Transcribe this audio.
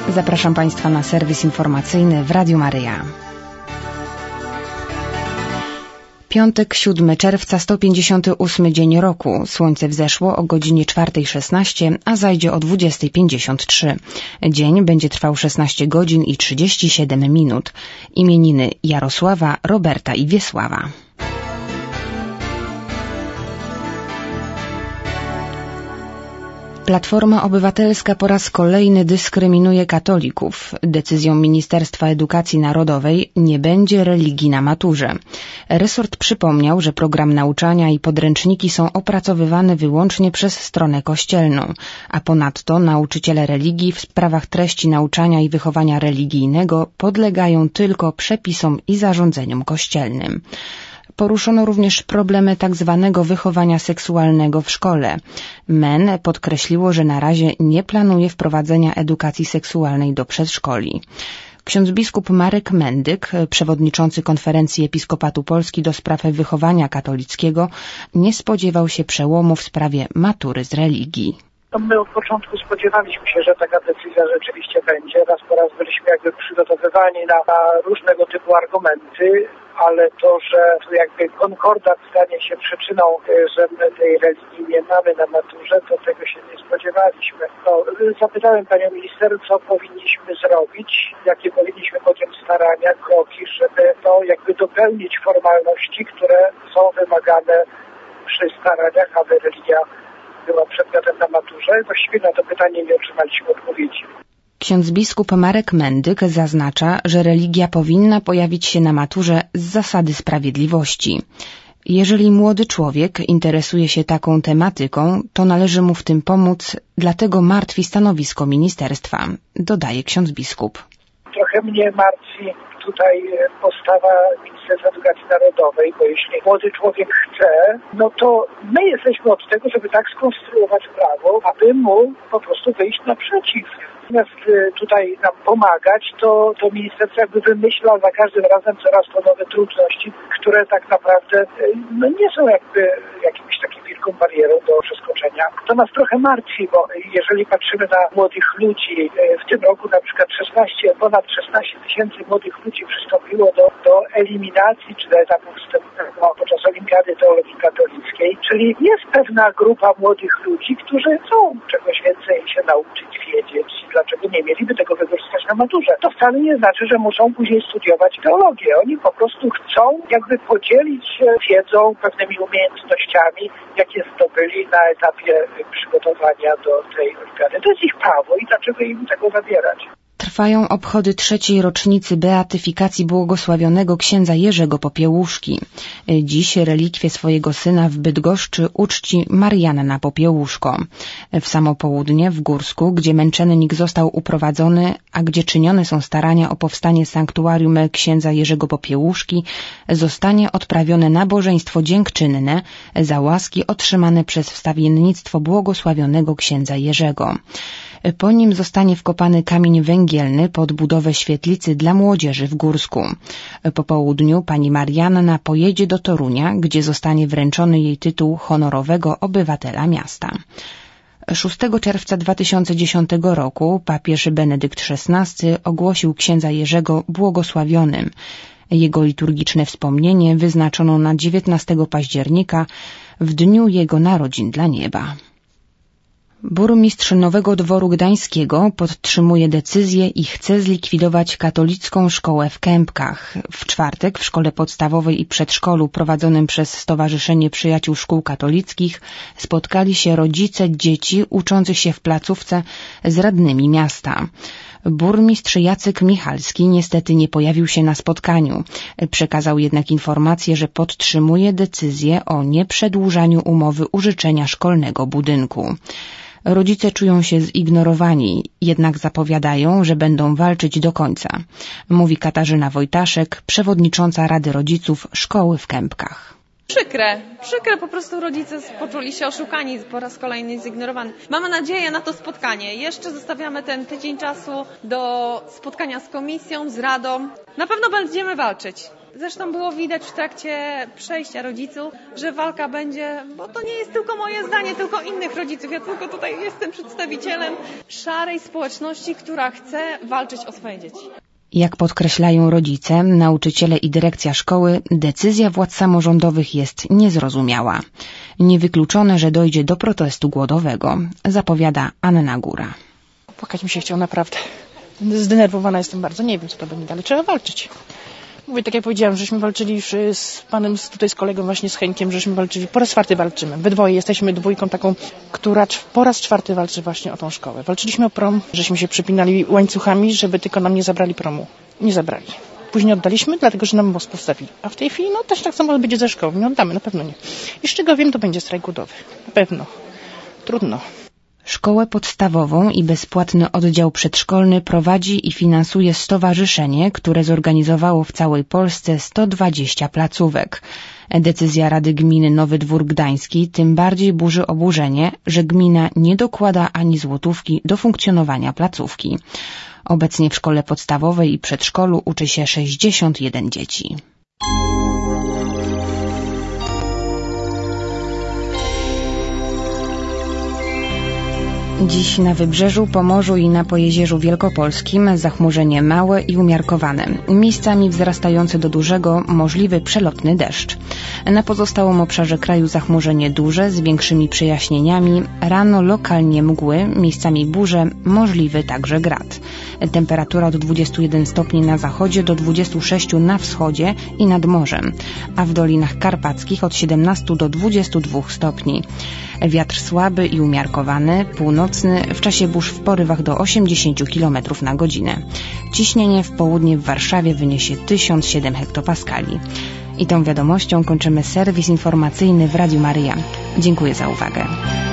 Zapraszam Państwa na serwis informacyjny w Radiu Maryja. Piątek, 7 czerwca, 158 dzień roku. Słońce wzeszło o godzinie 4:16, a zajdzie o 20:53. Dzień będzie trwał 16 godzin i 37 minut. Imieniny Jarosława, Roberta i Wiesława. Platforma Obywatelska po raz kolejny dyskryminuje katolików. Decyzją Ministerstwa Edukacji Narodowej nie będzie religii na maturze. Resort przypomniał, że program nauczania i podręczniki są opracowywane wyłącznie przez stronę kościelną, a ponadto nauczyciele religii w sprawach treści nauczania i wychowania religijnego podlegają tylko przepisom i zarządzeniom kościelnym. Poruszono również problemy tzw. wychowania seksualnego w szkole. MEN podkreśliło, że na razie nie planuje wprowadzenia edukacji seksualnej do przedszkoli. Ksiądz biskup Marek Mendyk, przewodniczący Konferencji Episkopatu Polski do spraw wychowania katolickiego, nie spodziewał się przełomu w sprawie matury z religii. My od początku spodziewaliśmy się, że taka decyzja rzeczywiście będzie. Raz po raz byliśmy jakby przygotowywani na różnego typu argumenty, ale to, że tu jakby konkordat stanie się przyczyną, że my tej religii nie mamy na maturze, to tego się nie spodziewaliśmy. Zapytałem panią minister, co powinniśmy zrobić, jakie powinniśmy podjąć starania, kroki, żeby to jakby dopełnić formalności, które są wymagane przy staraniach, aby religia była przedmiotem na maturze. Właściwie na to pytanie nie otrzymaliśmy odpowiedzi. Ksiądz biskup Marek Mendyk zaznacza, że religia powinna pojawić się na maturze z zasady sprawiedliwości. Jeżeli młody człowiek interesuje się taką tematyką, to należy mu w tym pomóc, dlatego martwi stanowisko ministerstwa, dodaje ksiądz biskup. Trochę mnie martwi tutaj postawa Ministerstwa Edukacji Narodowej, bo jeśli młody człowiek chce, no to my jesteśmy od tego, żeby tak skonstruować prawo, aby mu po prostu wyjść naprzeciw. Zamiast tutaj nam pomagać, to ministerstwo jakby wymyśla za każdym razem coraz to nowe trudności, które tak naprawdę nie są jakby jakimś takim wielką barierą do przeskoczenia. To nas trochę martwi, bo jeżeli patrzymy na młodych ludzi, w tym roku na przykład ponad 16 tysięcy młodych ludzi przystąpiło do eliminacji czy do etapu wstępnego podczas Olimpiady Teologii Katolickiej, czyli jest pewna grupa młodych ludzi, którzy chcą czegoś więcej się nauczyć, wiedzieć, dlaczego nie mieliby tego wykorzystać na maturze. To wcale nie znaczy, że muszą później studiować teologię. Oni po prostu chcą jakby podzielić się wiedzą, pewnymi umiejętnościami, jakie zdobyli na etapie przygotowania do tej olimpiady. To jest ich prawo i dlaczego im tego zabierać? Trwają obchody 3. rocznicy beatyfikacji błogosławionego księdza Jerzego Popiełuszki. Dziś relikwie swojego syna w Bydgoszczy uczci Marianna Popiełuszko. W samo południe w Górsku, gdzie męczennik został uprowadzony, a gdzie czynione są starania o powstanie sanktuarium księdza Jerzego Popiełuszki, zostanie odprawione nabożeństwo dziękczynne za łaski otrzymane przez wstawiennictwo błogosławionego księdza Jerzego. Po nim zostanie wkopany kamień węgielny pod budowę świetlicy dla młodzieży w Górsku. Po południu pani Marianna pojedzie do Torunia, gdzie zostanie wręczony jej tytuł honorowego obywatela miasta. 6 czerwca 2010 roku papież Benedykt XVI ogłosił księdza Jerzego błogosławionym. Jego liturgiczne wspomnienie wyznaczono na 19 października, w dniu jego narodzin dla nieba. Burmistrz Nowego Dworu Gdańskiego podtrzymuje decyzję i chce zlikwidować katolicką szkołę w Kępkach. W czwartek w szkole podstawowej i przedszkolu prowadzonym przez Stowarzyszenie Przyjaciół Szkół Katolickich spotkali się rodzice dzieci uczących się w placówce z radnymi miasta. Burmistrz Jacek Michalski niestety nie pojawił się na spotkaniu. Przekazał jednak informację, że podtrzymuje decyzję o nieprzedłużaniu umowy użyczenia szkolnego budynku. Rodzice czują się zignorowani, jednak zapowiadają, że będą walczyć do końca, mówi Katarzyna Wojtaszek, przewodnicząca Rady Rodziców Szkoły w Kępkach. Przykre, po prostu rodzice poczuli się oszukani, po raz kolejny zignorowani. Mamy nadzieję na to spotkanie. Jeszcze zostawiamy ten tydzień czasu do spotkania z komisją, z radą. Na pewno będziemy walczyć. Zresztą było widać w trakcie przejścia rodziców, że walka będzie, bo to nie jest tylko moje zdanie, tylko innych rodziców. Ja tylko tutaj jestem przedstawicielem szarej społeczności, która chce walczyć o swoje dzieci. Jak podkreślają rodzice, nauczyciele i dyrekcja szkoły, decyzja władz samorządowych jest niezrozumiała. Niewykluczone, że dojdzie do protestu głodowego, zapowiada Anna Góra. Płakać mi się chciało naprawdę. Zdenerwowana jestem bardzo, nie wiem co to będzie dalej, trzeba walczyć. Mówię, tak jak powiedziałam, żeśmy walczyli już z panem, tutaj z kolegą właśnie z Henkiem, żeśmy walczyli, po raz 4 walczymy. We dwoje jesteśmy dwójką taką, która po raz 4 walczy właśnie o tą szkołę. Walczyliśmy o prom, żeśmy się przypinali łańcuchami, żeby tylko nam nie zabrali promu. Nie zabrali. Później oddaliśmy, dlatego że nam most postawili. A w tej chwili, też tak samo będzie ze szkoły. Nie oddamy, na pewno nie. I z czego wiem, to będzie strajk głodowy. Na pewno. Trudno. Szkołę podstawową i bezpłatny oddział przedszkolny prowadzi i finansuje stowarzyszenie, które zorganizowało w całej Polsce 120 placówek. Decyzja Rady Gminy Nowy Dwór Gdański tym bardziej burzy oburzenie, że gmina nie dokłada ani złotówki do funkcjonowania placówki. Obecnie w szkole podstawowej i przedszkolu uczy się 61 dzieci. Dziś na Wybrzeżu, Pomorzu i na Pojezierzu Wielkopolskim zachmurzenie małe i umiarkowane. Miejscami wzrastające do dużego, możliwy przelotny deszcz. Na pozostałym obszarze kraju zachmurzenie duże, z większymi przejaśnieniami. Rano lokalnie mgły, miejscami burze, możliwy także grad. Temperatura od 21 stopni na zachodzie do 26 na wschodzie i nad morzem, a w Dolinach Karpackich od 17 do 22 stopni. Wiatr słaby i umiarkowany, północny, w czasie burz w porywach do 80 km na godzinę. Ciśnienie w południe w Warszawie wyniesie 1007 hektopaskali. I tą wiadomością kończymy serwis informacyjny w Radiu Maryja. Dziękuję za uwagę.